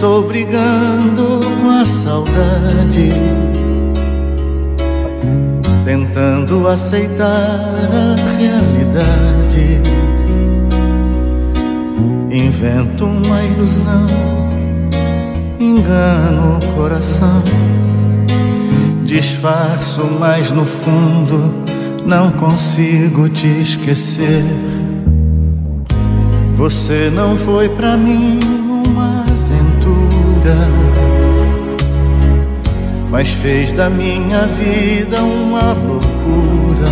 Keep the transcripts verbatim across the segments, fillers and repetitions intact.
estou brigando com a saudade, tentando aceitar a realidade. Invento uma ilusão, engano o coração, disfarço, mas no fundo não consigo te esquecer. Você não foi pra mim uma aventura, mas fez da minha vida uma loucura.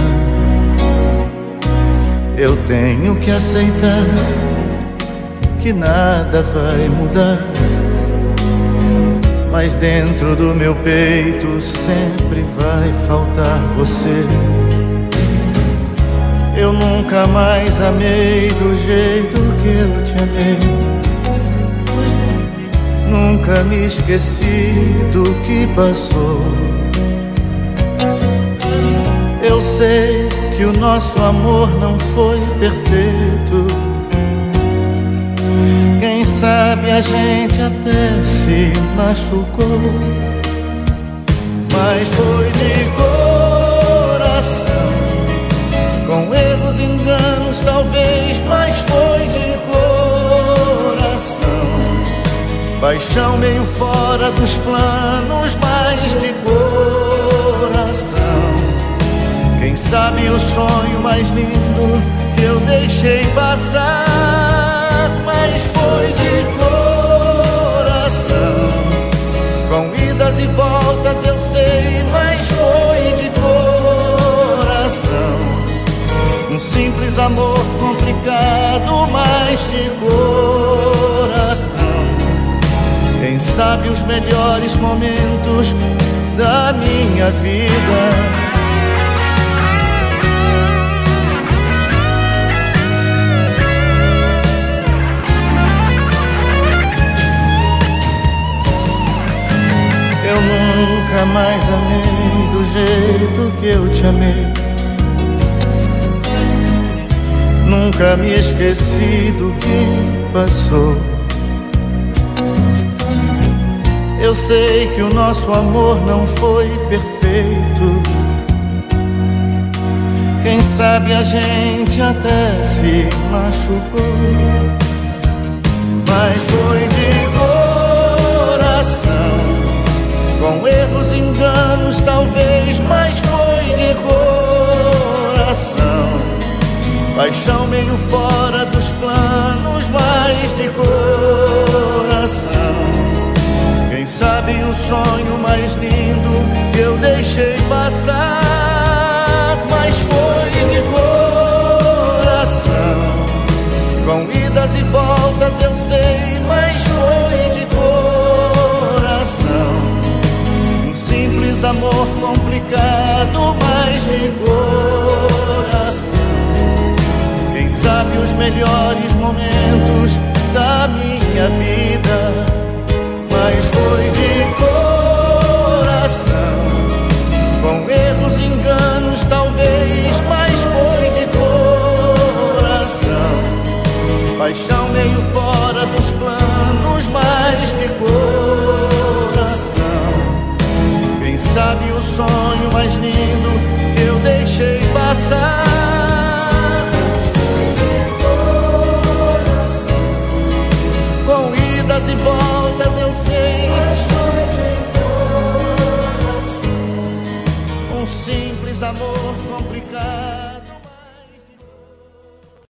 Eu tenho que aceitar que nada vai mudar, mas dentro do meu peito sempre vai faltar você. Eu nunca mais amei do jeito que eu te amei, nunca me esqueci do que passou. Eu sei que o nosso amor não foi perfeito, quem sabe a gente até se machucou, mas foi de coração, com erros e enganos talvez, mas foi de coração. Paixão meio fora dos planos, mas de coração. Quem sabe o sonho mais lindo que eu deixei passar, mas foi de coração. Com idas e voltas eu sei, mas foi de coração. Um simples amor complicado, mas de coração. Quem sabe os melhores momentos da minha vida eu nunca mais amei do jeito que eu te amei, nunca me esqueci do que passou. Eu sei que o nosso amor não foi perfeito, quem sabe a gente até se machucou, mas foi de coração, com erros e enganos talvez, mas foi de coração. Paixão meio fora dos planos, mas de coração. Quem sabe o sonho mais lindo que eu deixei passar, mas foi de coração. Com idas e voltas eu sei, mas foi de coração. Um simples amor complicado, mas de coração. Quem sabe os melhores momentos da minha vida, mas foi de coração. Com erros e enganos talvez, mas foi de coração. Paixão meio fora dos planos, mas de coração. Quem sabe o sonho mais lindo que eu deixei passar, com idas e voltas eu sei, mas foi de coração. Um simples amor complicado.